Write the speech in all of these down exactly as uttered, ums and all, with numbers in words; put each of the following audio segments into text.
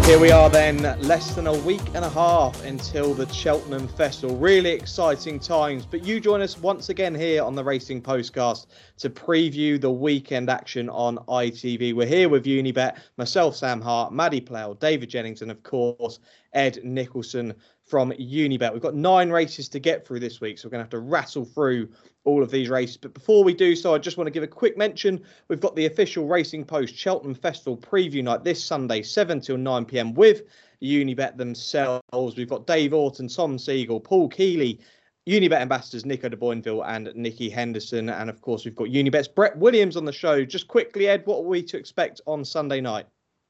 Here we are then, less than a week and a half until the Cheltenham Festival. Really exciting times, but you join us once again here on the Racing Postcast to preview the weekend action on I T V. We're here with Unibet, myself, Sam Hart, Maddie Plough, David Jennings, and of course, Ed Nicholson from Unibet. We've got nine races to get through this week, so we're going to have to rattle through all of these races. But before we do so, I just want to give a quick mention. We've got the official Racing Post Cheltenham Festival preview night this Sunday, seven till nine p.m. with Unibet themselves. We've got Dave Orton, Tom Siegel, Paul Keeley, Unibet ambassadors Nico de Boinville and Nikki Henderson. And of course, we've got Unibet's Brett Williams on the show. Just quickly, Ed, what are we to expect on Sunday night?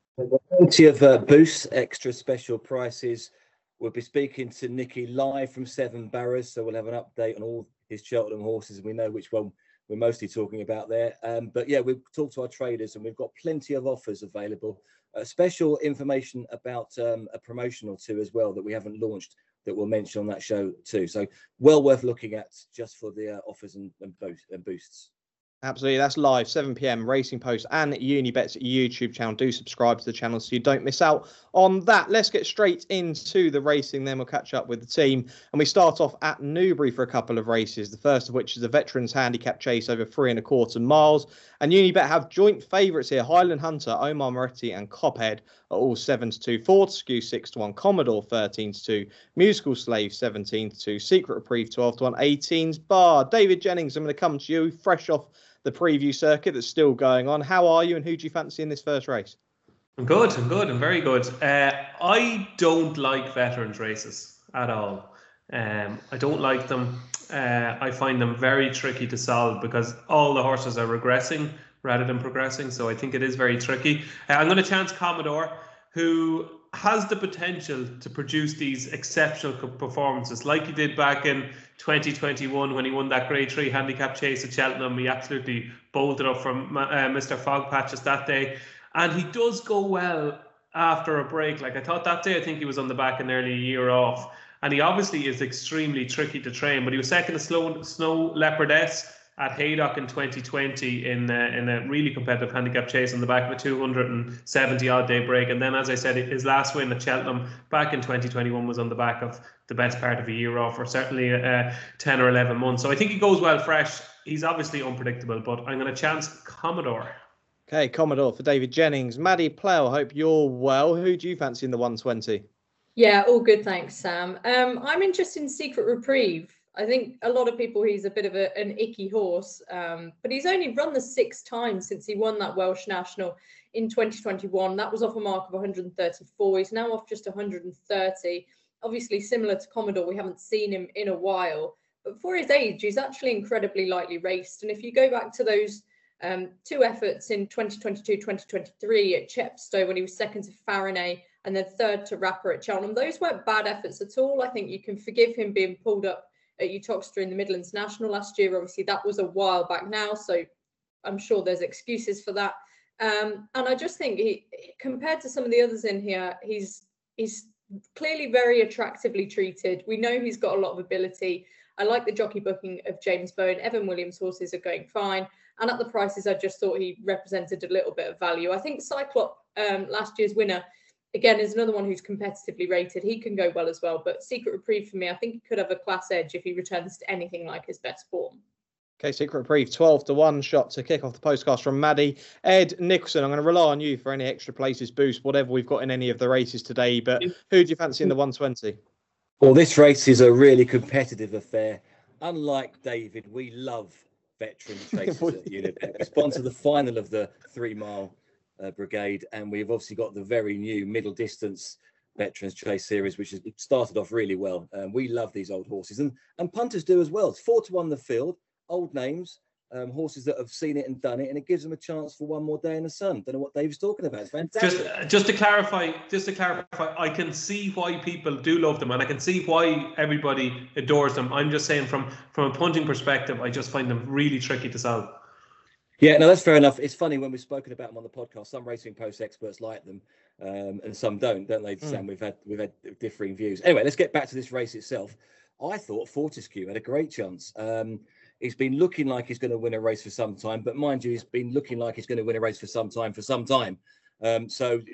Plenty of uh, boosts, extra special prices. We'll be speaking to Nicky live from Seven Barrows, so we'll have an update on all his Cheltenham horses, and we know which one we're mostly talking about there. Um, but yeah, we've talked to our traders, and we've got plenty of offers available. Uh, special information about um, a promotion or two as well that we haven't launched that we'll mention on that show too. So well worth looking at just for the uh, offers and, and, boost, and boosts. Absolutely. That's live, seven p.m. Racing Post and Unibet's YouTube channel. Do subscribe to the channel so you don't miss out on that. Let's get straight into the racing. Then we'll catch up with the team. And we start off at Newbury for a couple of races. The first of which is a Veterans Handicap Chase over three and a quarter miles. And Unibet have joint favourites here. Highland Hunter, Omar Moretti and Cophead are all seven to two. Ford Skew six to one. Commodore thirteen to two. Musical Slave seventeen to two. Secret Reprieve twelve to one. eighteens Bar. David Jennings, I'm going to come to you fresh off the preview circuit that's still going on. How are you and who do you fancy in this first race? I'm good, I'm good, I'm very good. Uh, I don't like veterans races at all. Um, I don't like them. Uh, I find them very tricky to solve because all the horses are regressing rather than progressing. So I think it is very tricky. Uh, I'm going to chance Commodore, who has the potential to produce these exceptional performances like he did back in twenty twenty-one when he won that Grade three handicap chase at Cheltenham. He absolutely bolted up from uh, Mister Fogpatches that day. And he does go well after a break. Like I thought that day, I think he was on the back and nearly a year off. And he obviously is extremely tricky to train. But he was second to Slow, Snow Leopardess at Haydock in twenty twenty in, uh, in a really competitive handicap chase on the back of a two hundred seventy odd day break. And then, as I said, his last win at Cheltenham back in twenty twenty-one was on the back of the best part of a year off, or certainly uh, ten or eleven months. So I think he goes well fresh. He's obviously unpredictable, but I'm going to chance Commodore. Okay, Commodore for David Jennings. Maddie Plough, I hope you're well. Who do you fancy in the one twenty? Yeah, all good, thanks, Sam. Um, I'm interested in Secret Reprieve. I think a lot of people, he's a bit of a, an icky horse, um, but he's only run the six times since he won that Welsh National in twenty twenty-one. That was off a mark of one hundred thirty-four. He's now off just one hundred thirty. Obviously, similar to Commodore, we haven't seen him in a while. But for his age, he's actually incredibly lightly raced. And if you go back to those um, two efforts in twenty twenty-two twenty twenty-three at Chepstow, when he was second to Faranet and then third to Rapper at Cheltenham, those weren't bad efforts at all. I think you can forgive him being pulled up at Uttoxeter in the Midlands National last year. Obviously, that was a while back now, so I'm sure there's excuses for that. Um, and I just think he, compared to some of the others in here, he's he's clearly very attractively treated. We know he's got a lot of ability. I like the jockey booking of James Bowen. Evan Williams horses are going fine. And at the prices, I just thought he represented a little bit of value. I think Cyclop, um, last year's winner, again, is another one who's competitively rated. He can go well as well. But Secret Reprieve, for me, I think he could have a class edge if he returns to anything like his best form. Okay, Secret Reprieve, twelve to one shot to kick off the postcast from Maddie. Ed Nicholson, I'm going to rely on you for any extra places boost, whatever we've got in any of the races today. But who do you fancy in the one twenty? Well, this race is a really competitive affair. Unlike David, we love veteran chases at Unibet. We sponsor the final of the three-mile uh, brigade, and we've obviously got the very new middle distance Veterans Chase Series, which has started off really well. Um, we love these old horses, and and punters do as well. It's four to one the field, old names, um, horses that have seen it and done it, and it gives them a chance for one more day in the sun. Don't know what Dave's talking about. It's fantastic. Just, just to clarify, just to clarify, I can see why people do love them, and I can see why everybody adores them. I'm just saying, from from a punting perspective, I just find them really tricky to solve. Yeah, no, that's fair enough. It's funny when we've spoken about them on the podcast. Some Racing Post experts like them, um, and some don't, don't they, Sam? Mm. We've had we've had differing views. Anyway, let's get back to this race itself. I thought Fortescue had a great chance. Um, he's been looking like he's going to win a race for some time, but mind you, he's been looking like he's going to win a race for some time for some time. Um, so,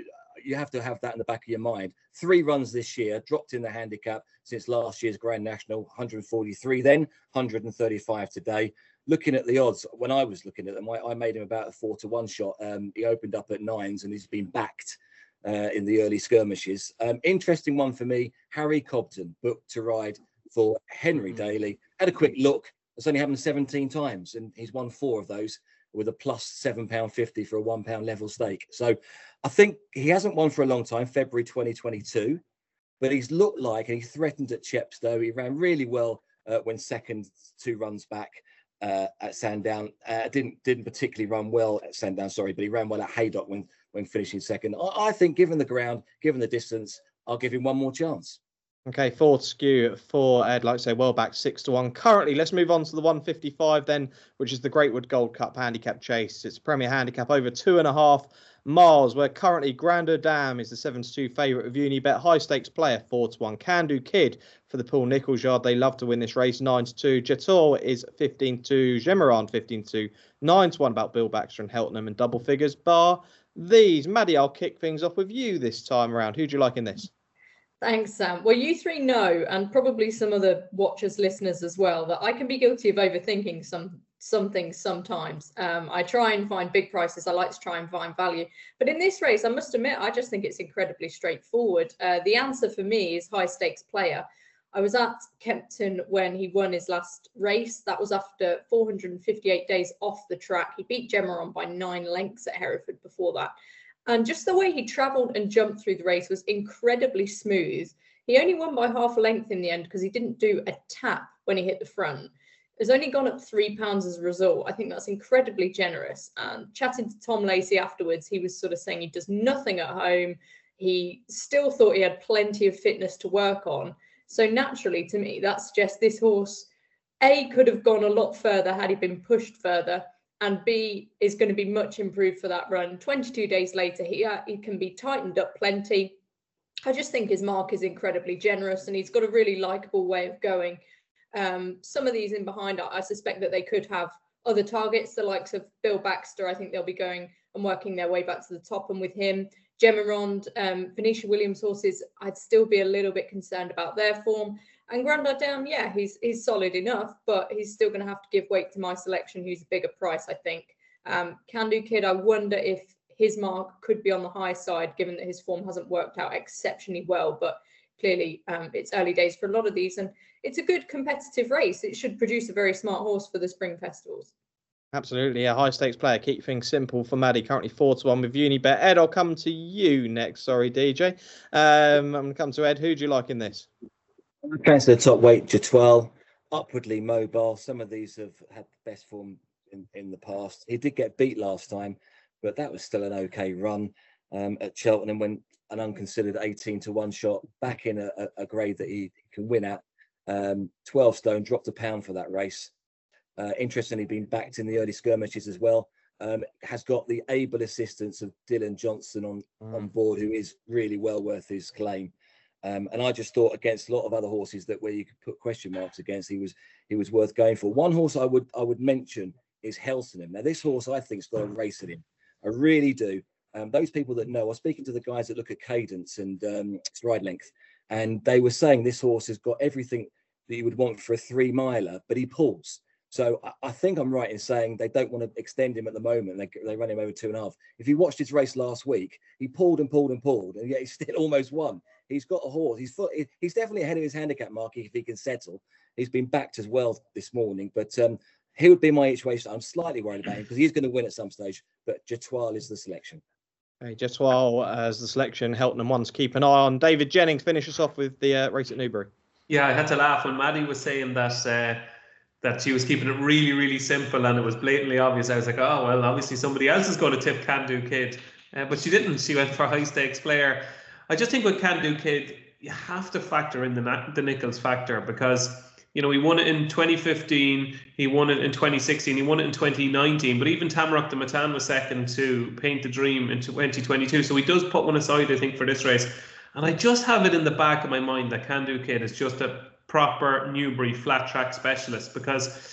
you have to have that in the back of your mind. Three runs this year, dropped in the handicap since last year's Grand National, one hundred forty-three then, one hundred thirty-five today. Looking at the odds, when I was looking at them, I, I made him about a four to one shot. Um, he opened up at nines and he's been backed uh, in the early skirmishes. Um, interesting one for me, Harry Cobden, booked to ride for Henry Daly. Had a quick look. It's only happened seventeen times and he's won four of those with a plus seven pound fifty for a one pound level stake. So I think he hasn't won for a long time, February twenty twenty-two, but he's looked like, and he threatened at Chepstow. He ran really well uh, when second two runs back uh, at Sandown. Uh, didn't didn't particularly run well at Sandown, sorry, but he ran well at Haydock when, when finishing second. I, I think given the ground, given the distance, I'll give him one more chance. Okay, four to skew for Ed, like I say, well back six to one. Currently, let's move on to the one fifty-five then, which is the Greatwood Gold Cup Handicap Chase. It's a Premier Handicap over two and a half miles, where currently Grandeur Dam is the seven to two favourite of Unibet. High stakes player four to one. Can Do Kid for the Paul Nicholls yard. They love to win this race nine to two. Jetor is fifteen to two. Gemeron fifteen to two. nine to one about Bill Baxter and Heltenham and double figures. Bar these. Maddie, I'll kick things off with you this time around. Who do you like in this? Thanks, Sam. Well, you three know, and probably some other watchers, listeners as well, that I can be guilty of overthinking some some things sometimes. Um, I try and find big prices. I like to try and find value. But in this race, I must admit, I just think it's incredibly straightforward. Uh, the answer for me is high stakes player. I was at Kempton when he won his last race. That was after four hundred fifty-eight days off the track. He beat Gemeron by nine lengths at Hereford before that. And just the way he travelled and jumped through the race was incredibly smooth. He only won by half a length in the end because he didn't do a tap when he hit the front. It's only gone up three pounds as a result. I think that's incredibly generous. And chatting to Tom Lacey afterwards, he was sort of saying he does nothing at home. He still thought he had plenty of fitness to work on. So naturally, to me, that suggests this horse, A, could have gone a lot further had he been pushed further, and B, is going to be much improved for that run. twenty-two days later, he, uh, he can be tightened up plenty. I just think his mark is incredibly generous and he's got a really likeable way of going. Um, some of these in behind, I suspect that they could have other targets, the likes of Bill Baxter. I think they'll be going and working their way back to the top. And with him, Gemeron, um, Venetia Williams horses, I'd still be a little bit concerned about their form. And Grandeur Dam, yeah, he's he's solid enough, but he's still going to have to give weight to my selection, who's a bigger price, I think. Um, Can Do Kid, I wonder if his mark could be on the high side, given that his form hasn't worked out exceptionally well. But clearly, um, it's early days for a lot of these, and it's a good competitive race. It should produce a very smart horse for the spring festivals. Absolutely, a high stakes player. Keep things simple for Maddie. Currently four to one with Unibet. Ed, I'll come to you next. Sorry, D J. Um, I'm going to come to Ed. Who do you like in this? Going to the top weight, Jetor, upwardly mobile. Some of these have had the best form in, in the past. He did get beat last time, but that was still an okay run um, at Cheltenham when an unconsidered eighteen to one shot back in a, a grade that he can win at. Um, twelve stone, dropped a pound for that race. Uh, interestingly, been backed in the early skirmishes as well. Um, has got the able assistance of Dylan Johnson on, mm. on board, who is really well worth his claim. Um, and I just thought against a lot of other horses that where you could put question marks against, he was he was worth going for. One horse I would I would mention is Heltenham. Now this horse I think's got a race in him. I really do. Um, those people that know, I was speaking to the guys that look at cadence and um, stride length, and they were saying this horse has got everything that you would want for a three miler, but he pulls. So I, I think I'm right in saying they don't want to extend him at the moment. They, they run him over two and a half. If you watched his race last week, he pulled and pulled and pulled, and yet he still almost won. He's got a horse. He's full, he's definitely ahead of his handicap mark if he can settle. He's been backed as well this morning, but um, he would be my each way. I'm slightly worried about him because he's going to win at some stage, but Jetor is the selection. Hey, Jetor as the selection, Heltenham ones keep an eye on. David Jennings, finish us off with the uh, race at Newbury. Yeah, I had to laugh when Maddie was saying that uh, that she was keeping it really, really simple and it was blatantly obvious. I was like, oh, well, obviously somebody else is going to tip Can Do Kid. Uh, but she didn't. She went for high stakes player. I just think with Can Do Kid, you have to factor in the, the Nicholls factor because, you know, he won it in twenty fifteen, he won it in twenty sixteen, he won it in twenty nineteen, but even Tamrock de Matan was second to Paint the Dream in twenty twenty-two. So he does put one aside, I think, for this race. And I just have it in the back of my mind that Can Do Kid is just a proper Newbury flat track specialist because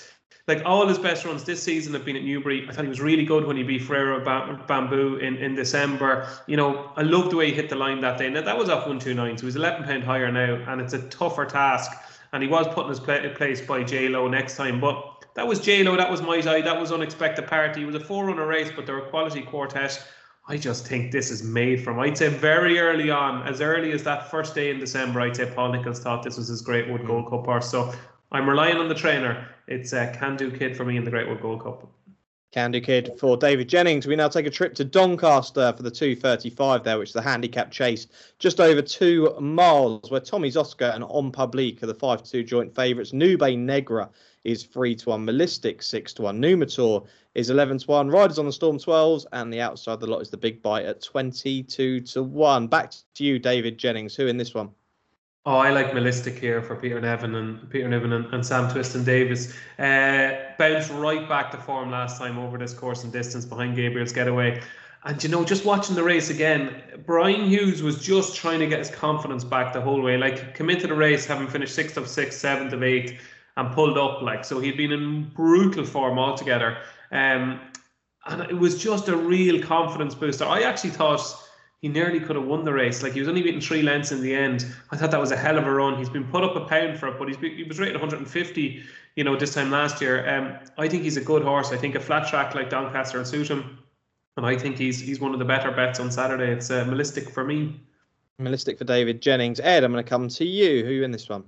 like all his best runs this season have been at Newbury. I thought he was really good when he beat Ferreira Bamboo in, in December. You know, I love the way he hit the line that day. Now, that was off one two nine, so he's eleven pound higher now, and it's a tougher task. And he was put in his place by J-Lo next time. But that was J-Lo, that was Might Eye, that was Unexpected Party. It was a four-runner race, but they're a quality quartet. I just think this is made from, I'd say very early on, as early as that first day in December, I'd say Paul Nicholls thought this was his Great Wood Gold Cup horse. So I'm relying on the trainer. It's a Can Do Kid for me in the Great Wood Gold Cup. Can Do Kid for David Jennings. We now take a trip to Doncaster for the two thirty-five there, which is the handicap chase, just over two miles, where Tommy's Oscar and On Publique are the five to two joint favourites. Nube Negra is three to one, Melistic six to one, Numitor is eleven to one, Riders on the Storm twelves, and the outside of the lot is the Big Bite at twenty-two to one. Back to you, David Jennings. Who in this one? Oh, I like Melistic here for Peter Nevin and Peter Nevin and, and Sam Twiston Davis. Uh, bounced right back to form last time over this course and distance behind Gabriel's Getaway. And, you know, just watching the race again, Brian Hughes was just trying to get his confidence back the whole way. Like, come into the race having finished sixth of six, seventh of eight, and pulled up. Like, so he'd been in brutal form altogether. Um, and it was just a real confidence booster. I actually thought he nearly could have won the race. Like, he was only beaten three lengths in the end. I thought that was a hell of a run. He's been put up a pound for it, but he's been, he was rated one hundred fifty, you know, this time last year. Um, I think he's a good horse. I think a flat track like Doncaster will suit him. And I think he's he's one of the better bets on Saturday. It's uh, Melistic for me. Melistic for David Jennings. Ed, I'm going to come to you. Who are you in this one?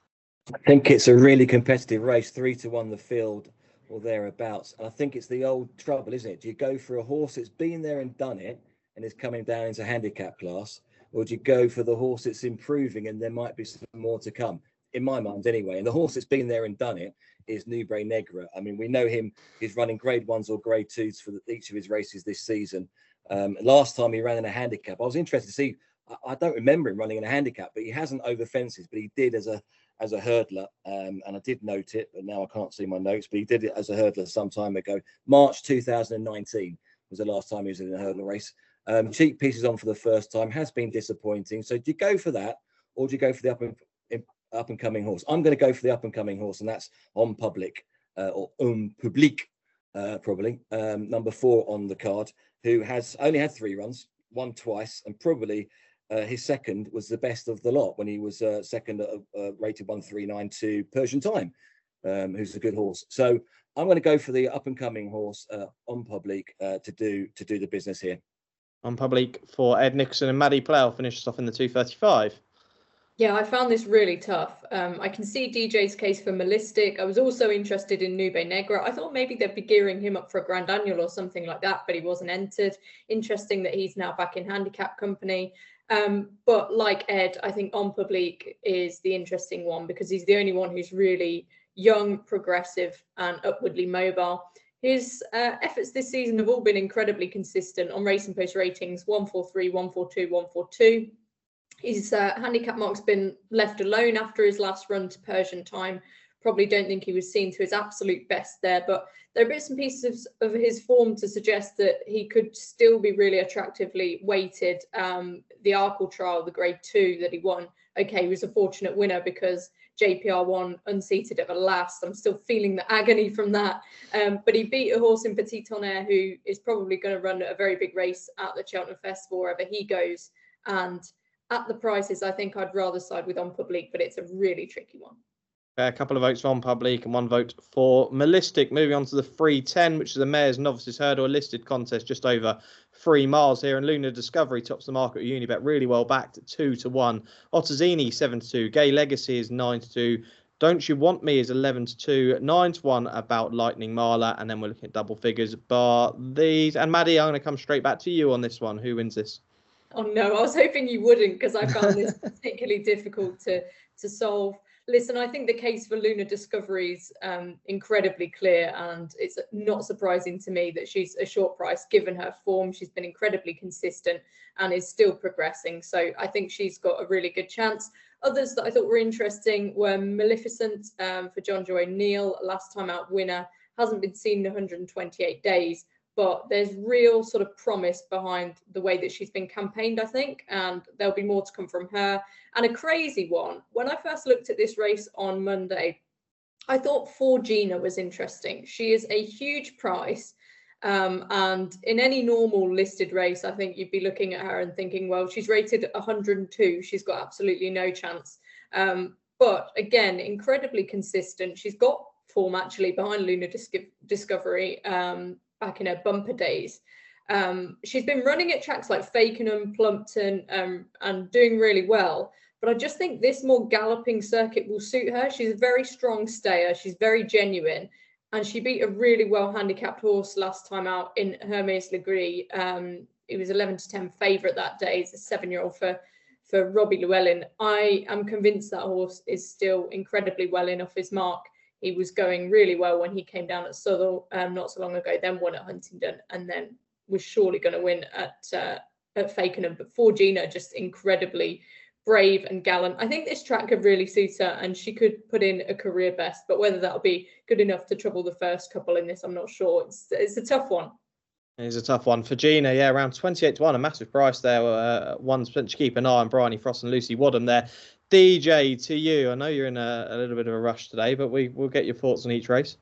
I think it's a really competitive race, three to one the field or thereabouts. And I think it's the old trouble, isn't it? Do you go for a horse that's been there and done it and is coming down into handicap class, or do you go for the horse that's improving and there might be some more to come? In my mind, anyway. And the horse that's been there and done it is Nube Negra. I mean, we know him. He's running grade ones or grade twos for the, each of his races this season. Um, last time he ran in a handicap, I was interested to see. I, I don't remember him running in a handicap, but he hasn't over fences. But he did as a as a hurdler, um, and I did note it, but now I can't see my notes. But he did it as a hurdler some time ago. March two thousand nineteen was the last time he was in a hurdle race. Um, cheap pieces on for the first time, has been disappointing. So do you go for that, or do you go for the up and up and coming horse? I'm going to go for the up and coming horse, and that's On Public uh, or Un Public, uh, probably um, number four on the card, who has only had three runs, won twice, and probably uh, his second was the best of the lot when he was uh, second at uh, rated one three nine to Persian Time, um, who's a good horse. So I'm going to go for the up and coming horse, uh, On Public, uh, to do to do the business here. On Public for Ed Nicholson, and Maddie Plough finishes off in the two thirty-five. Yeah, I found this really tough. Um, I can see D J's case for Melistic. I was also interested in Nube Negra. I thought maybe they'd be gearing him up for a Grand Annual or something like that, but he wasn't entered. Interesting that he's now back in handicap company. Um, but like Ed, I think On Public is the interesting one because he's the only one who's really young, progressive, and upwardly mobile. His uh, efforts this season have all been incredibly consistent on Racing Post ratings, one forty-three, one forty-two, one forty-two. His uh, handicap mark's been left alone after his last run to Persian Time. Probably don't think he was seen to his absolute best there, but there are bits and pieces of his form to suggest that he could still be really attractively weighted. Um, the Arkle trial, the grade two that he won, okay, he was a fortunate winner because J P R won unseated at the last. I'm still feeling the agony from that. Um, but he beat a horse in Petit Tonnerre who is probably going to run a very big race at the Cheltenham Festival wherever he goes. And at the prices, I think I'd rather side with On Public, but it's a really tricky one. A couple of votes for On Public and one vote for Melistic. Moving on to the three ten, which is the Mayor's Novices Hurdle, a listed contest just over three miles here. And Lunar Discovery tops the market at Unibet, really well backed at two to one. Ottazini seven to two. Gay Legacy is nine to two. Don't You Want Me is eleven to two. nine to one About Lightning Marla. And then we're looking at double figures. But these, and Maddie, I'm going to come straight back to you on this one. Who wins this? Oh no, I was hoping you wouldn't because I found this particularly difficult to to solve. Listen, I think the case for Lunar Discovery is um, incredibly clear, and it's not surprising to me that she's a short price given her form. She's been incredibly consistent and is still progressing. So I think she's got a really good chance. Others that I thought were interesting were Maleficent um, for John Joe O'Neill, last time out winner, hasn't been seen in one hundred twenty-eight days. But there's real sort of promise behind the way that she's been campaigned, I think, and there'll be more to come from her. And a crazy one, when I first looked at this race on Monday, I thought For Gina was interesting. She is a huge price. Um, and in any normal listed race, I think you'd be looking at her and thinking, well, she's rated one hundred two. She's got absolutely no chance. Um, but again, incredibly consistent. She's got form actually behind Luna Dis- Discovery um, back in her bumper days. Um, she's been running at tracks like Fakenham, Plumpton, um, and doing really well. But I just think this more galloping circuit will suit her. She's a very strong stayer. She's very genuine. And she beat a really well handicapped horse last time out in Hermes Legree. Um, it was eleven to ten favourite that day. It's a seven-year-old for, for Robbie Llewellyn. I am convinced that horse is still incredibly well in off his mark. He was going really well when he came down at Southwell um, not so long ago, then won at Huntingdon, and then was surely going to win at uh, at Fakenham. But For Gina, just incredibly brave and gallant. I think this track could really suit her, and she could put in a career best, but whether that'll be good enough to trouble the first couple in this, I'm not sure. It's it's a tough one. It's a tough one for Gina. Yeah, around twenty-eight to one, a massive price there. Uh, one to keep an eye on Bryony Frost and Lucy Wadham there. D J, to you. I know you're in a, a little bit of a rush today, but we will get your thoughts on each race.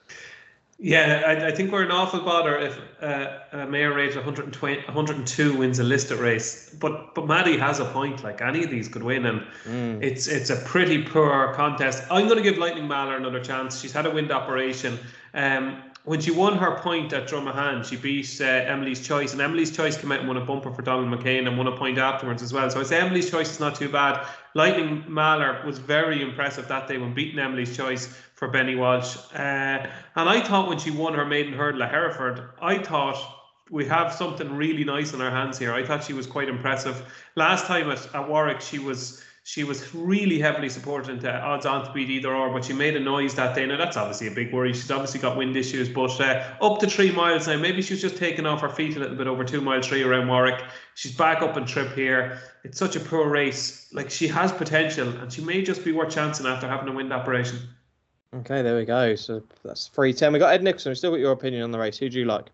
Yeah, I, I think we're an awful bother if uh, a mare rated one hundred twenty, one hundred two wins a listed race. But but Maddie has a point. Like any of these could win, and mm. it's it's a pretty poor contest. I'm going to give Lightning Mahler another chance. She's had a wind operation. Um, when she won her point at Drummahan, she beat uh, Emily's Choice, and Emily's Choice came out and won a bumper for Donald McCain and won a point afterwards as well. So I say Emily's Choice is not too bad. Lightning Mahler was very impressive that day when beating Emily's Choice for Benny Walsh. Uh, and I thought when she won her maiden hurdle at Hereford, I thought we have something really nice in our hands here. I thought she was quite impressive. Last time at, at Warwick, she was she was really heavily supported into odds on to beat either or, but she made a noise that day. Now, that's obviously a big worry. She's obviously got wind issues, but uh, up to three miles now. Maybe she was just taking off her feet a little bit over two mile three around Warwick. She's back up and trip here. It's such a poor race. Like, she has potential, and she may just be worth chancing after having a wind operation. Okay, there we go. So that's three ten. We got Ed Nicholson. We've still got your opinion on the race. Who do you like?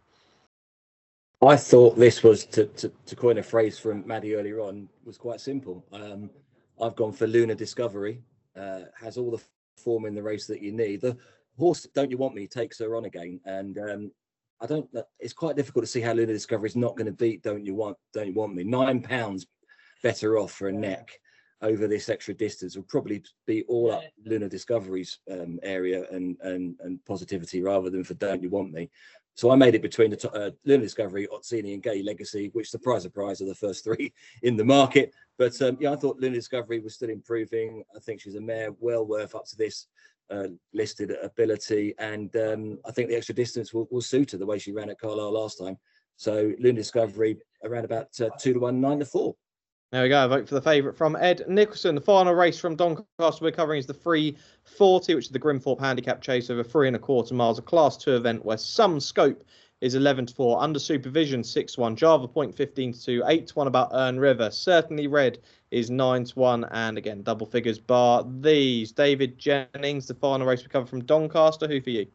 I thought this was, to, to, to coin a phrase from Maddie earlier on, was quite simple. Um, I've gone for Luna Discovery. Uh, has all the form in the race that you need. The horse, Don't You Want Me, takes her on again. And um, I don't. It's quite difficult to see how Luna Discovery is not going to beat Don't You Want Don't You Want Me. Nine pounds better off for a neck over this extra distance will probably be all up Luna Discovery's um, area and, and and positivity rather than for Don't You Want Me. So I made it between the uh, Luna Discovery, Otsini and Gay Legacy, which, surprise, surprise, are the first three in the market. But um, yeah, I thought Luna Discovery was still improving. I think she's a mare well worth up to this uh, listed ability. And um, I think the extra distance will, will suit her the way she ran at Carlisle last time. So Luna Discovery around about uh, two to one, nine to four. There we go. Vote for the favourite from Ed Nicholson. The final race from Doncaster we're covering is the three forty, which is the Grimthorpe Handicap Chase over three and a quarter miles, a Class two event where some scope is eleven to four, under supervision six to one, Java Point fifteen to two, eight to one about Ern River. Certainly Red is nine to one, and again double figures bar these. David Jennings, the final race we cover from Doncaster. Who for you?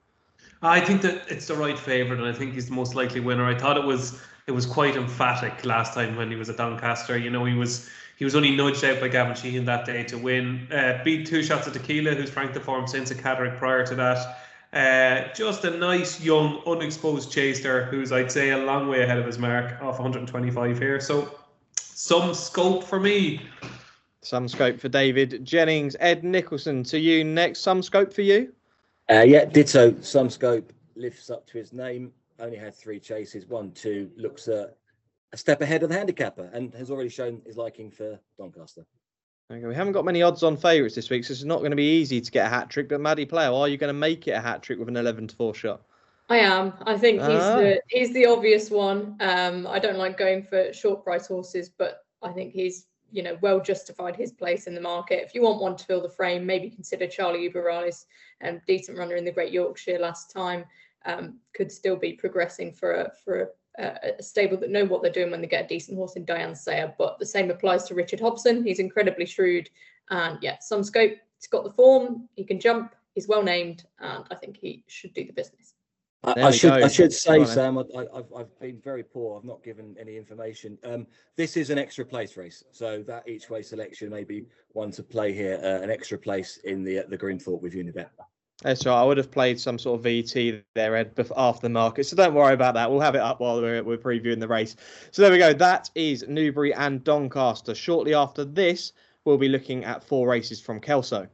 I think that it's the right favourite, and I think he's the most likely winner. I thought it was it was quite emphatic last time when he was at Doncaster. You know, he was he was only nudged out by Gavin Sheehan that day to win. Uh, beat Two Shots of Tequila, who's franked the form since a Catterick prior to that. Uh, just a nice, young, unexposed chaser who's, I'd say, a long way ahead of his mark off one hundred twenty-five here. So some scope for me. Some scope for David Jennings. Ed Nicholson, to you next. Some scope for you? Uh, yeah, ditto. Some scope lifts up to his name. Only had three chases. One, two, looks uh, a step ahead of the handicapper and has already shown his liking for Doncaster. Okay, we haven't got many odds on favourites this week, so it's not going to be easy to get a hat trick. But Maddie Player, are you going to make it a hat trick with an eleven to four shot? I am. I think he's ah. the he's the obvious one. Um, I don't like going for short price horses, but I think he's you know well justified his place in the market. If you want one to fill the frame, maybe consider Charlie Uberais, um, decent runner in the Great Yorkshire last time. Um, could still be progressing for a for a, a stable that know what they're doing when they get a decent horse in Diane Sayer. But the same applies to Richard Hobson. He's incredibly shrewd, and yeah, some scope. He's got the form. He can jump. He's well named, and I think he should do the business. I, I should go. I should say, Sam, I, I've I've been very poor. I've not given any information. Um, this is an extra place race, so that each way selection may be one to play here. Uh, an extra place in the uh, the Grimthorpe with Unibet. That's right. I would have played some sort of V T there, Ed, after the market. So don't worry about that. We'll have it up while we're, we're previewing the race. So there we go. That is Newbury and Doncaster. Shortly after this, we'll be looking at four races from Kelso.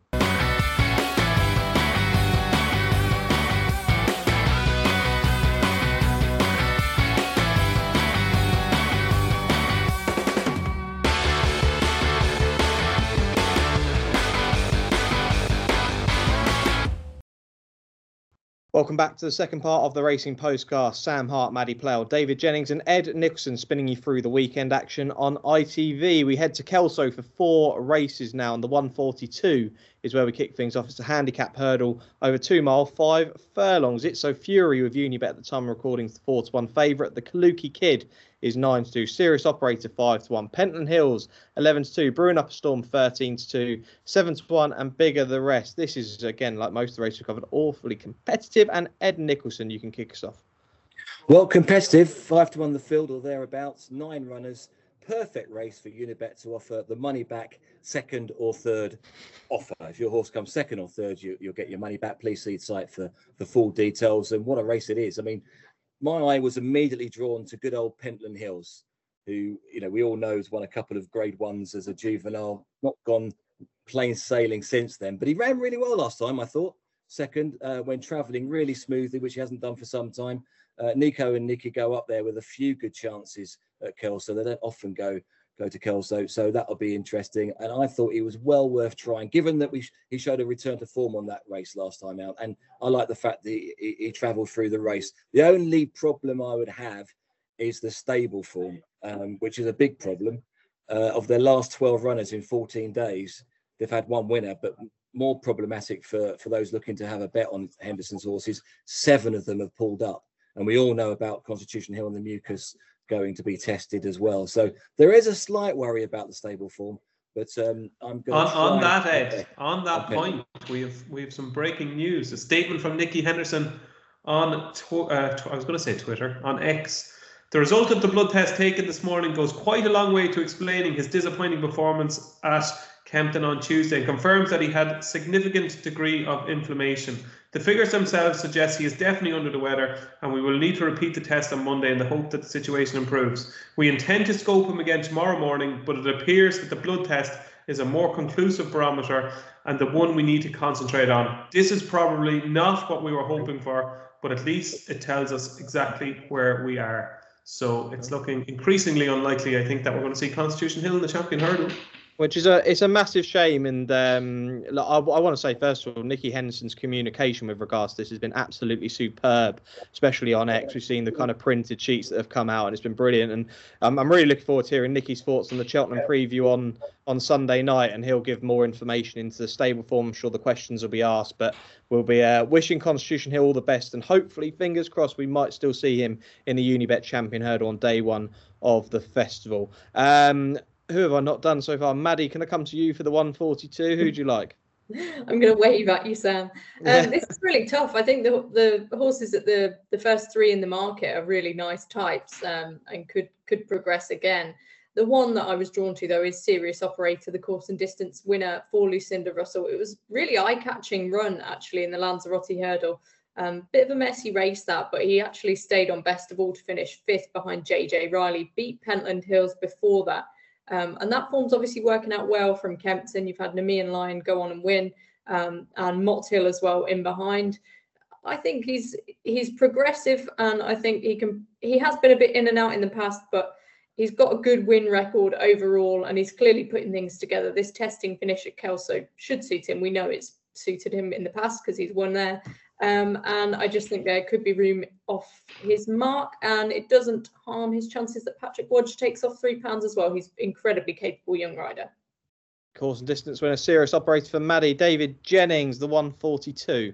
Welcome back to the second part of the Racing Postcast. Sam Hart, Maddie Plough, David Jennings and Ed Nicholson spinning you through the weekend action on I T V. We head to Kelso for four races now, and the one forty-two is where we kick things off. It's a handicap hurdle over two mile, five furlongs. It's So Fury with Unibet at the time of recording, four to one favourite. The Kaluki Kid is nine to two. Serious Operator five to one. Pentland Hills eleven to two. Brewing Up a Storm thirteen to two. seven to one and Bigger the Rest. This is, again, like most of the races we've covered, awfully competitive. And Ed Nicholson, you can kick us off. Well, competitive. five to one the field or thereabouts. Nine runners. Perfect race for Unibet to offer the money back second or third offer. If your horse comes second or third, you, you'll get your money back. Please see the site for the full details. And what a race it is. I mean, my eye was immediately drawn to good old Pentland Hills, who, you know, we all know has won a couple of grade ones as a juvenile, not gone plain sailing since then, but he ran really well last time, I thought. Second, uh, when travelling really smoothly, which he hasn't done for some time. Uh, Nico and Nicky go up there with a few good chances at Kelso. They don't often go go to Kelso, so that'll be interesting. And I thought he was well worth trying, given that we sh- he showed a return to form on that race last time out. And I like the fact that he, he, he travelled through the race. The only problem I would have is the stable form, um, which is a big problem. Uh, of their last twelve runners in fourteen days, they've had one winner, but more problematic for, for those looking to have a bet on Henderson's horses, seven of them have pulled up. And we all know about Constitution Hill and the mucus going to be tested as well. So there is a slight worry about the stable form, but um, I'm going on, to on try that, Ed, on that okay. point, we have we have some breaking news. A statement from Nicky Henderson on, tw- uh, tw- I was going to say Twitter, on X. The result of the blood test taken this morning goes quite a long way to explaining his disappointing performance at Kempton on Tuesday and confirms that he had significant degree of inflammation. The figures themselves suggest he is definitely under the weather, and we will need to repeat the test on Monday in the hope that the situation improves. We intend to scope him again tomorrow morning, but it appears that the blood test is a more conclusive barometer and the one we need to concentrate on. This is probably not what we were hoping for, but at least it tells us exactly where we are. So it's looking increasingly unlikely, I think, that we're going to see Constitution Hill in the champion hurdle. Which is a it's a massive shame, and um, I, I want to say first of all, Nicky Henderson's communication with regards to this has been absolutely superb, especially on X. We've seen the kind of printed sheets that have come out, and it's been brilliant. And um, I'm really looking forward to hearing Nicky's thoughts on the Cheltenham preview on on Sunday night, and he'll give more information into the stable form. I'm sure the questions will be asked, but we'll be uh, wishing Constitution Hill all the best, and hopefully, fingers crossed, we might still see him in the Unibet Champion Hurdle on day one of the festival. Um, Who have I not done so far? Maddie, can I come to you for the one forty-two? Who do you like? I'm going to wave at you, Sam. Um, yeah. This is really tough. I think the the horses at the, the first three in the market are really nice types um, and could could progress again. The one that I was drawn to, though, is Serious Operator, the course and distance winner for Lucinda Russell. It was really eye-catching run, actually, in the Lanzarote Hurdle. Um, bit of a messy race, that, but he actually stayed on best of all to finish fifth behind J J Riley, beat Pentland Hills before that. Um, and that form's obviously working out well from Kempton. You've had Nemean Lion go on and win, um, and Mott Hill as well in behind. I think he's he's progressive, and I think he can. He has been a bit in and out in the past, but he's got a good win record overall, and he's clearly putting things together. This testing finish at Kelso should suit him. We know it's suited him in the past because he's won there. Um, and I just think there could be room off his mark, and it doesn't harm his chances that Patrick Wodge takes off three pounds as well. He's incredibly capable young rider. Course and distance winner, Serious Operator for Maddie. David Jennings, the one forty-two.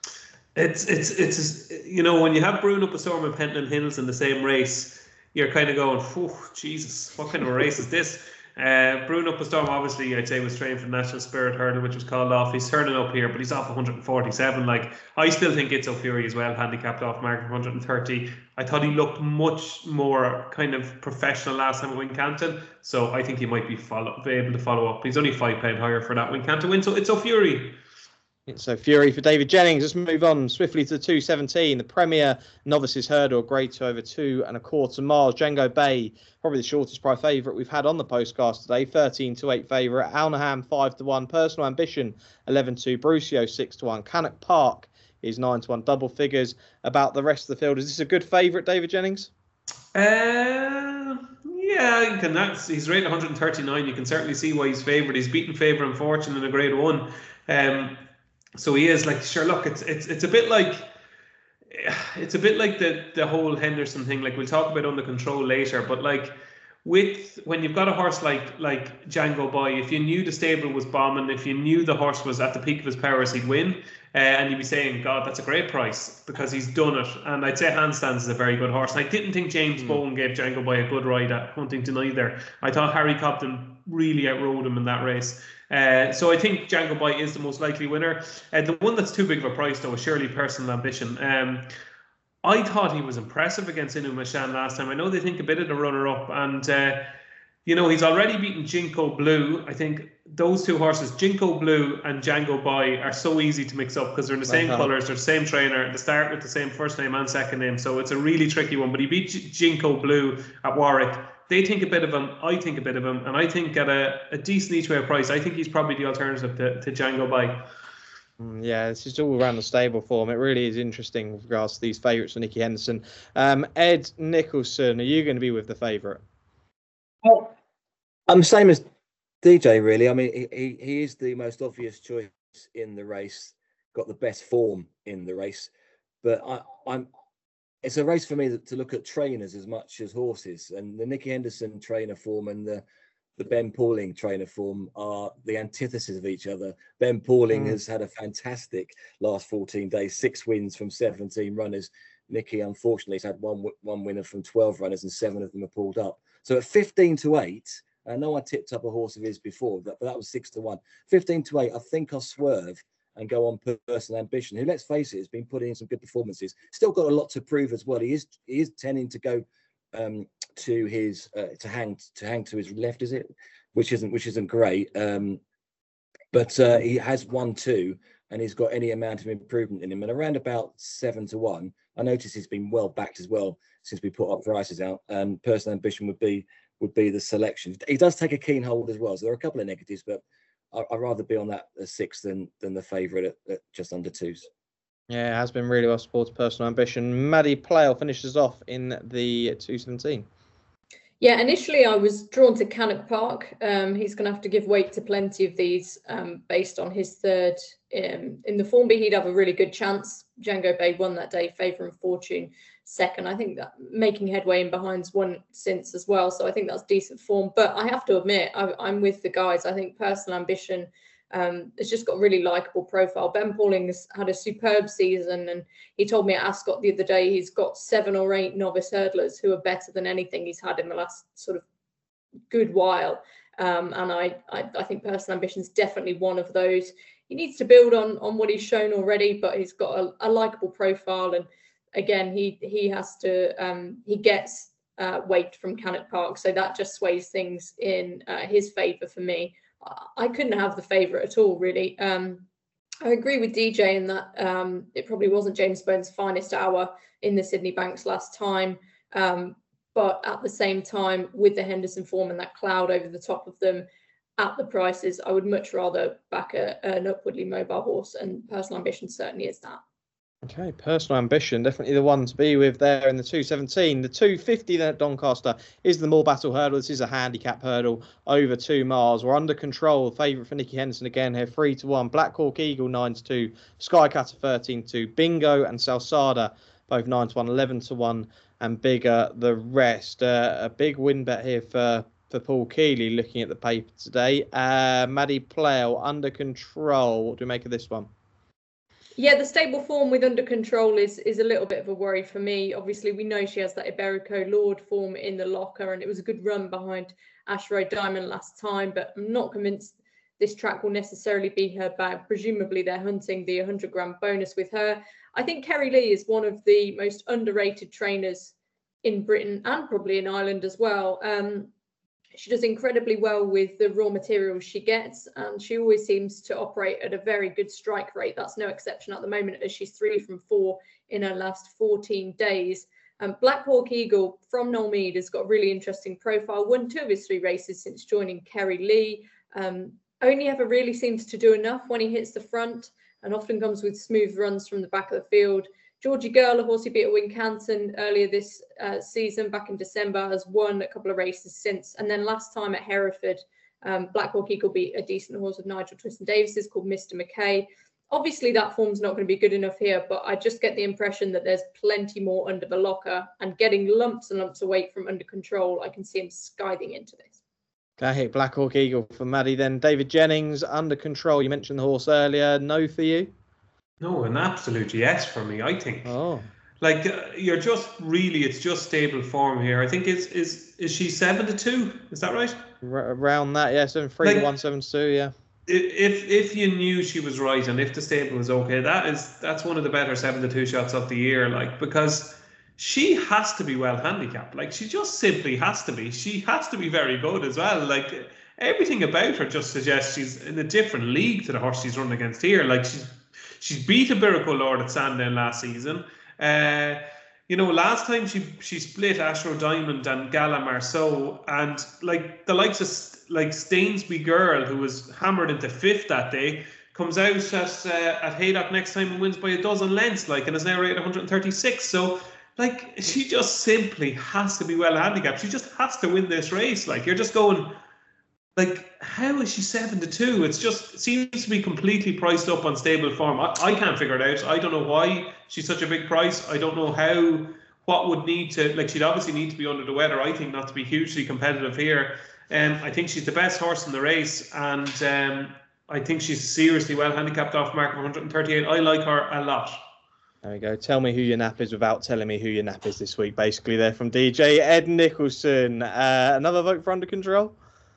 It's it's it's you know, when you have Brewing Up a Storm and Pentland Hills in the same race, you're kind of going, oh Jesus, what kind of a race is this? Uh, Brewing Up a Storm, obviously, I'd say was trained for the National Spirit Hurdle, which was called off. He's turning up here, but he's off one forty-seven. Like, I still think It's So Fury as well, handicapped off mark one thirty. I thought he looked much more kind of professional last time at Wincanton, so I think he might be follow be able to follow up. He's only five pound higher for that Wincanton win, so It's So Fury. So Fury for David Jennings. Let's move on swiftly to the two seventeen, the Premier Novices Hurdle, grade two over two and a quarter miles. Django Bay, probably the shortest price favourite we've had on the postcast today. thirteen to eight favourite. Alnaham five to one. Personal Ambition eleven to two. Brucio six to one. Cannock Park is nine to one. Double figures about the rest of the field. Is this a good favourite, David Jennings? Uh, yeah, you can. That's he's rated one hundred thirty-nine. You can certainly see why he's favoured. He's beaten Favour and Fortune in a grade one. Um, So he is like, sure, look, it's it's it's a bit like it's a bit like the the whole Henderson thing. Like we'll talk about under control later, but like with when you've got a horse like like Django Boy, if you knew the stable was bombing, if you knew the horse was at the peak of his powers, he'd win, uh, and you'd be saying, God, that's a great price because he's done it. And I'd say Handstands is a very good horse. And I didn't think James mm. Bowen gave Django Boy a good ride at Huntington either. I thought Harry Cobden really outrode him in that race. Uh, so I think Django Boy is the most likely winner. Uh, the one that's too big of a price, though, is surely Personal Ambition. Um, I thought he was impressive against Inu Mashan last time. I know they think a bit of the runner-up, and uh, you know he's already beaten Jinko Blue. I think those two horses, Jinko Blue and Django Boy, are so easy to mix up because they're in the same uh-huh. colours, they're the same trainer, they start with the same first name and second name. So it's a really tricky one. But he beat J- Jinko Blue at Warwick. They think a bit of him, I think a bit of him, and I think at a, a decent each-way price, I think he's probably the alternative to, to Django Boy. Yeah, this is all around the stable form. It really is interesting with regards to these favourites for Nicky Henderson. Um, Ed Nicholson, are you going to be with the favourite? Well, I'm the same as D J, really. I mean, he, he is the most obvious choice in the race, got the best form in the race, but I, I'm. It's a race for me to look at trainers as much as horses, and the Nicky Henderson trainer form and the, the Ben Pauling trainer form are the antithesis of each other. Ben Pauling mm. has had a fantastic last fourteen days, six wins from seventeen runners. Nicky, unfortunately, has had one one winner from twelve runners, and seven of them are pulled up. So at fifteen to eight, I know I tipped up a horse of his before, but that was six to one. fifteen to eight, I think I'll swerve and go on Personal Ambition, who, let's face it, has been putting in some good performances. Still got a lot to prove as well. He is he is tending to go um, to his uh, to hang to hang to his left, is it? Which isn't which isn't great. Um, but uh, he has won two, and he's got any amount of improvement in him. And around about seven to one, I notice he's been well backed as well since we put our prices out. And Personal Ambition would be would be the selection. He does take a keen hold as well, so there are a couple of negatives, but I'd rather be on that six than than the favourite at, at just under twos. Yeah, it has been really well supported. Personal Ambition. Maddie Plale finishes off in the two seventeen. Yeah, initially I was drawn to Cannock Park. Um, he's going to have to give weight to plenty of these um, based on his third. Um, in the Formby, he'd have a really good chance. Django Bay won that day, Favour and Fortune second. I think that making headway in behind's won since as well. So I think that's decent form. But I have to admit, I, I'm with the guys. I think Personal Ambition um, has just got a really likeable profile. Ben Pauling has had a superb season, and he told me at Ascot the other day he's got seven or eight novice hurdlers who are better than anything he's had in the last sort of good while. Um, and I, I, I think Personal Ambition is definitely one of those. He needs to build on on what he's shown already, but he's got a, a likable profile. And again, he he has to um, he gets uh, weight from Cannock Park, so that just sways things in uh, his favour for me. I couldn't have the favourite at all, really. Um, I agree with D J in that um, it probably wasn't James Bowen's finest hour in the Sydney Banks last time. Um, but at the same time, with the Henderson form and that cloud over the top of them at the prices, I would much rather back a, an upwardly mobile horse, and Personal Ambition certainly is that. Okay, Personal Ambition, definitely the one to be with there in the two seventeen. The two fifty then at Doncaster is the Moor Battle Hurdle. This is a handicap hurdle over two miles. We're under control. Favourite for Nicky Henderson again here, three to one. Black Hawk Eagle, nine to two. Skycutter, thirteen to two. Bingo and Salsada, both nine to one, eleven to one, and bigger the rest. Uh, a big win bet here for, for Paul Keeley looking at the paper today. Uh, Maddie Plale, under control. What do we make of this one? Yeah, the stable form with Under Control is is a little bit of a worry for me. Obviously, we know she has that Iberico Lord form in the locker, and it was a good run behind Ash Road Diamond last time, but I'm not convinced this track will necessarily be her bag. Presumably, they're hunting the one hundred gram bonus with her. I think Kerry Lee is one of the most underrated trainers in Britain and probably in Ireland as well. Um, She does incredibly well with the raw materials she gets, and she always seems to operate at a very good strike rate. That's no exception at the moment, as she's three from four in her last fourteen days. Um, Black Hawk Eagle from Knollmead has got a really interesting profile. Won two of his three races since joining Kerry Lee. Um, only ever really seems to do enough when he hits the front, and often comes with smooth runs from the back of the field. Georgie Girl, a horse he beat at Wincanton earlier this uh, season, back in December, has won a couple of races since. And then last time at Hereford, um, Black Hawk Eagle beat a decent horse of Nigel Twiston-Davis's called Mister McKay. Obviously, that form's not going to be good enough here, but I just get the impression that there's plenty more under the locker, and getting lumps and lumps of weight from Under Control, I can see him skiving into this. Okay, Black Hawk Eagle for Maddie then. David Jennings, Under Control. You mentioned the horse earlier. No for you? No, an absolute yes for me, I think. Oh. Like, uh, you're just really, it's just stable form here. I think is is is she seven to two? Is that right? R- around that, yeah. Seven three Like, to one, seven two, yeah. If if you knew she was right and if the stable was okay, that is that's one of the better seven to two shots of the year. Like, because she has to be well handicapped. Like, she just simply has to be. She has to be very good as well. Like, everything about her just suggests she's in a different league to the horse she's running against here. Like, she's she's beat a Birico Lord at Sandown last season. Uh, you know, last time she she split Astro Diamond and Gala Marceau, and like the likes of like Stainsby Girl, who was hammered into fifth that day, comes out at uh, at Haydock next time and wins by a dozen lengths, like, and is now rated one hundred thirty-six. So, like, she just simply has to be well handicapped. She just has to win this race. Like, you're just going, like, how is she seven to two? It's just, it seems to be completely priced up on stable form. I, I can't figure it out. I don't know why she's such a big price. I don't know how, what would need to, like, she'd obviously need to be under the weather, I think, not to be hugely competitive here. Um, I think she's the best horse in the race, and um, I think she's seriously well handicapped off mark of one hundred thirty-eight. I like her a lot. There we go. Tell me who your nap is without telling me who your nap is this week, basically, there from D J. Ed Nicholson. Uh, another vote for Under Control?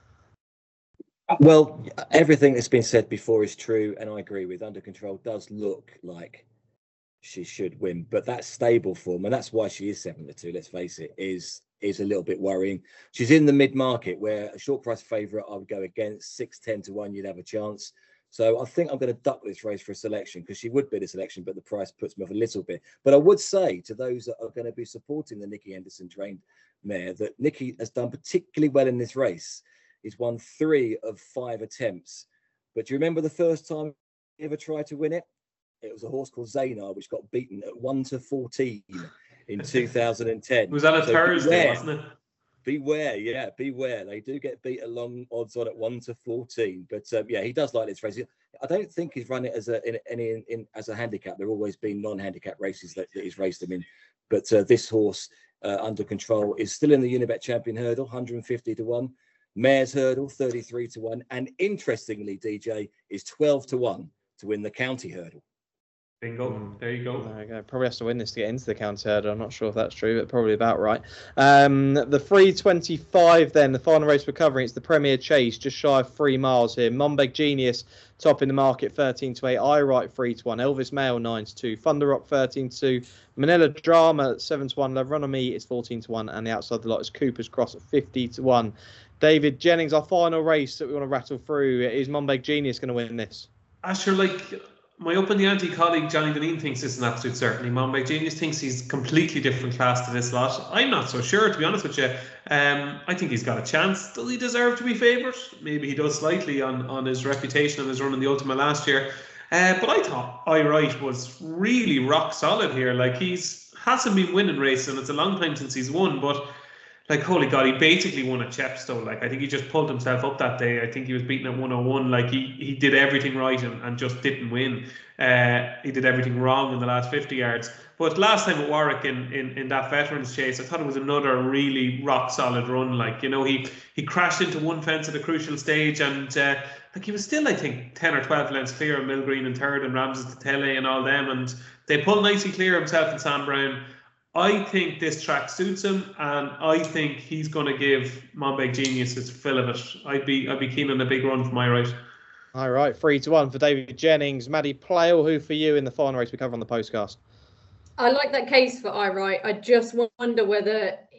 Well, everything that's been said before is true, and I agree with. Under Control does look like she should win, but that stable form, and that's why she is seven to two, let's face it, is is a little bit worrying. She's in the mid-market where a short price favourite I would go against. Six, ten to one, you'd have a chance. So I think I'm going to duck this race for a selection, because she would bid a selection, but the price puts me off a little bit. But I would say to those that are going to be supporting the Nicky Henderson trained mare that Nicky has done particularly well in this race. He's won three of five attempts. But do you remember the first time he ever tried to win it? It was a horse called Zaynard, which got beaten at one to fourteen in two thousand ten. Was that a so Thursday, beware, wasn't it? Beware, yeah, beware. They do get beat at long odds on at one to fourteen. But um, yeah, he does like this race. I don't think he's run it as a in, in, in, in as a handicap. There have always been non-handicap races that, that he's raced them in. But uh, this horse, uh, Under Control, is still in the Unibet Champion Hurdle, one hundred fifty to one. Mare's Hurdle, thirty-three to one. And interestingly, D J, is twelve to one to win the County Hurdle. Bingo. Mm. There you go. There we go. Probably has to win this to get into the county hurdle. I'm not sure if that's true, but probably about right. Um, the three twenty-five then, the final race we're covering, it's the Premier Chase, just shy of three miles here. Monbeg Genius, top in the market, thirteen to eight. I Write, three to one. Elvis Mail, nine to two. Thunder Rock, thirteen to two. Manila Drama, seven to one. Love Run On Me is fourteen to one. And the outside of the lot is Cooper's Cross at fifty to one. David Jennings, our final race that we want to rattle through. Is Monbeg Genius going to win this? Asher, like, my up in the ante colleague Johnny Deneen thinks this is an absolute certainty. Monbeg Genius thinks he's completely different class to this lot. I'm not so sure, to be honest with you. Um, I think he's got a chance. Does he deserve to be favoured? Maybe he does slightly on, on his reputation and his run in the Ultima last year. Uh, but I thought I Write was really rock solid here. Like, he's hasn't been winning races, and it's a long time since he's won, but like, holy God, he basically won at Chepstow. Like, I think he just pulled himself up that day. I think he was beaten at one oh one. Like, he, he did everything right and, and just didn't win. Uh, he did everything wrong in the last fifty yards. But last time at Warwick in, in, in that Veterans Chase, I thought it was another really rock-solid run. Like, you know, he, he crashed into one fence at a crucial stage, and uh, like, he was still, I think, ten or twelve lengths clear of Millgreen in third and Ramses Tele and all them. And they pulled nicely clear of himself and Sam Brown. I think this track suits him, and I think he's going to give Monbeg Genius his fill of it. I'd be I'd be keen on a big run for my right. All right, three to one for David Jennings. Maddie Playle, who for you in the final race we cover on the postcast? I like that case for I Write. I just wonder whether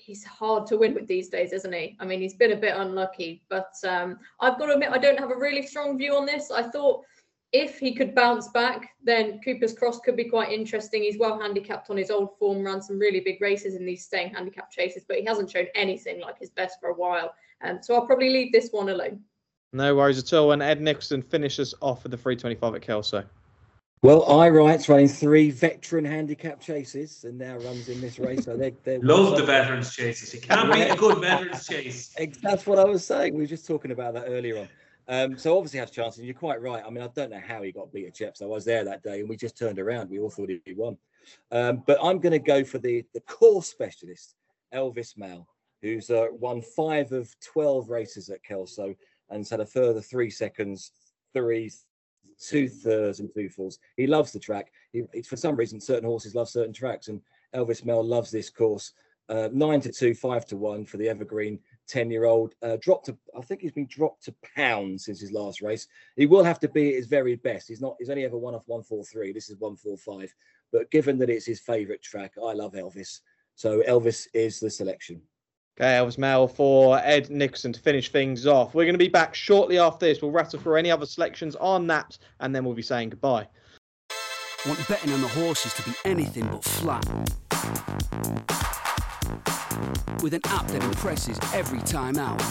he's hard to win with these days, isn't he? I mean, he's been a bit unlucky, but um, I've got to admit, I don't have a really strong view on this. I thought if he could bounce back, then Cooper's Cross could be quite interesting. He's well handicapped on his old form, ran some really big races in these staying handicap chases, but he hasn't shown anything like his best for a while. Um, so I'll probably leave this one alone. No worries at all. And Ed Nicholson finishes off with the three twenty-five at Kelso. Well, I Wright's running three veteran handicap chases and now runs in this race. So they're, they're Love the veterans chases. You can't beat a good veterans chase. That's what I was saying. We were just talking about that earlier on. Um, so obviously has chances. You're quite right. I mean, I don't know how he got beat at Cheps. I was there that day and we just turned around. We all thought he'd won. Um, but I'm going to go for the, the course specialist, Elvis Mal, who's uh, won five of twelve races at Kelso and has had a further three seconds, three, two thirds and two fourths. He loves the track. He, it's for some reason, certain horses love certain tracks, and Elvis Mel loves this course. Uh, nine to two, five to one for the Evergreen ten-year-old. Uh, dropped to, I think he's been dropped to pounds since his last race. He will have to be at his very best. He's not. He's only ever won off one four three. This is one four five. But given that it's his favourite track, I love Elvis. So Elvis is the selection. Okay, Elvis Mel for Ed Nicholson to finish things off. We're going to be back shortly after this. We'll rattle through any other selections on naps, and then we'll be saying goodbye. Want betting on the horses to be anything but flat? With an app that impresses every time out.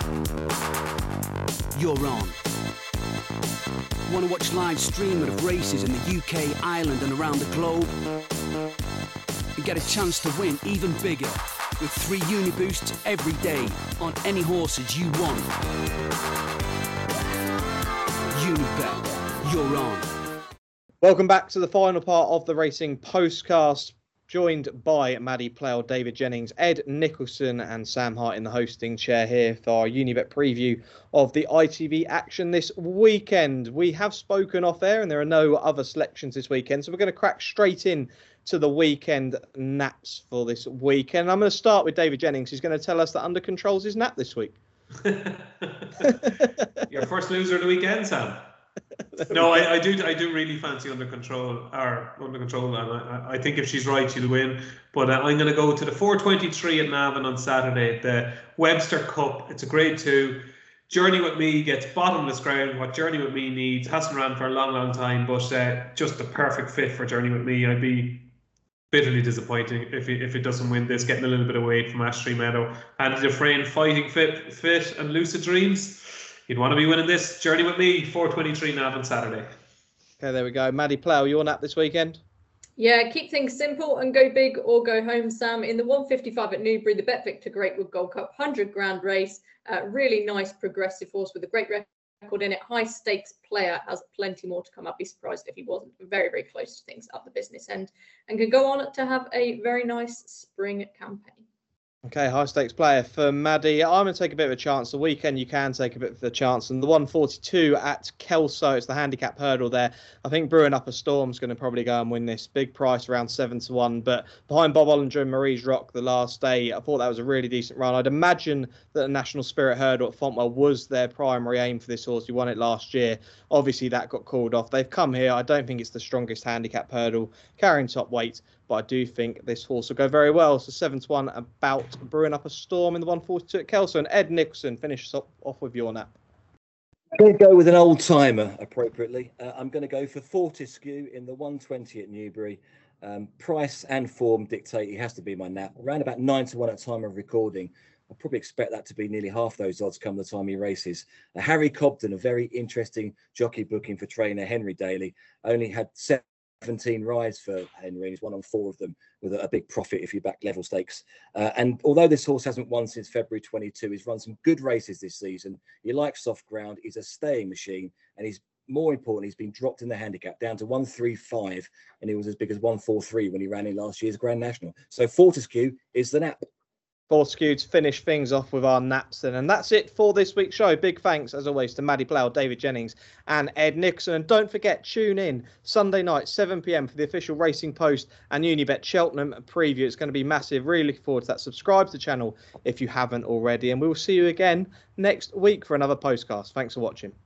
You're on. Want to watch live streaming of races in the U K, Ireland and around the globe? And get a chance to win even bigger with three Uniboosts every day on any horses you want. Unibet, you're on. Welcome back to the final part of the Racing Postcast, joined by Maddie Plough, David Jennings, Ed Nicholson and Sam Hart in the hosting chair here for our Unibet preview of the I T V action this weekend. We have spoken off air and there are no other selections this weekend, so we're going to crack straight in to the weekend naps for this weekend. I'm going to start with David Jennings. He's going to tell us that Under Control's his nap this week. Your first loser of the weekend, Sam. No, I, I do. I do really fancy Under Control. Or Under Control, and I, I think if she's right, she'll win. But uh, I'm going to go to the four twenty-three at Navan on Saturday, the Webster Cup. It's a Grade Two. Journey with Me gets bottomless ground. What Journey with Me needs, hasn't ran for a long, long time, but uh, just the perfect fit for Journey with Me. I'd be bitterly disappointing if it, if it doesn't win this, getting a little bit of weight from Ashtree Meadow. And Dufresne Fighting Fit, Fit and Lucid Dreams. You'd want to be winning this. Journey with Me, four twenty-three Nav on Saturday. Okay, there we go. Maddie Plough, your nap this weekend? Yeah, keep things simple and go big or go home, Sam. In the one fifty-five at Newbury, the Bet Victor Greatwood Gold Cup, one hundred grand race. Uh, really nice progressive horse with a great record in it. High stakes player, has plenty more to come. I'd be surprised if he wasn't very, very close to things at the business end and can go on to have a very nice spring campaign. Okay, high stakes player for Maddie. I'm going to take a bit of a chance. The weekend you can take a bit of a chance. And the one forty-two at Kelso, it's the handicap hurdle there. I think Brewing Up a Storm's going to probably go and win this. Big price, around seven to one. But behind Bob Ollinger and Marie's Rock the last day, I thought that was a really decent run. I'd imagine that the National Spirit Hurdle at Fontwell was their primary aim for this horse. He won it last year. Obviously, that got called off. They've come here. I don't think it's the strongest handicap hurdle, carrying top weight. But I do think this horse will go very well. So seven to one about Brewing Up a Storm in the one forty-two at Kelso. And Ed Nicholson finishes up, off with your nap. I'm going to go with an old timer appropriately. Uh, I'm going to go for Fortescue in the one twenty at Newbury. Um, price and form dictate he has to be my nap. Around about nine to one at time of recording. I probably expect that to be nearly half those odds come the time he races. Uh, Harry Cobden, a very interesting jockey booking for trainer Henry Daly, only had seven. seventeen rides for Henry. He's won on four of them with a, a big profit if you back level stakes. Uh, and although this horse hasn't won since February twenty-two, he's run some good races this season. He likes soft ground. He's a staying machine. And he's more important, he's been dropped in the handicap down to one thirty-five. And he was as big as one forty-three when he ran in last year's Grand National. So Fortescue is the nap. Fortescue to finish things off with our naps then. And that's it for this week's show. Big thanks, as always, to Maddie Plough, David Jennings and Ed Nicholson. And don't forget, tune in Sunday night, seven p.m. for the official Racing Post and Unibet Cheltenham preview. It's going to be massive. Really looking forward to that. Subscribe to the channel if you haven't already. And we will see you again next week for another postcast. Thanks for watching.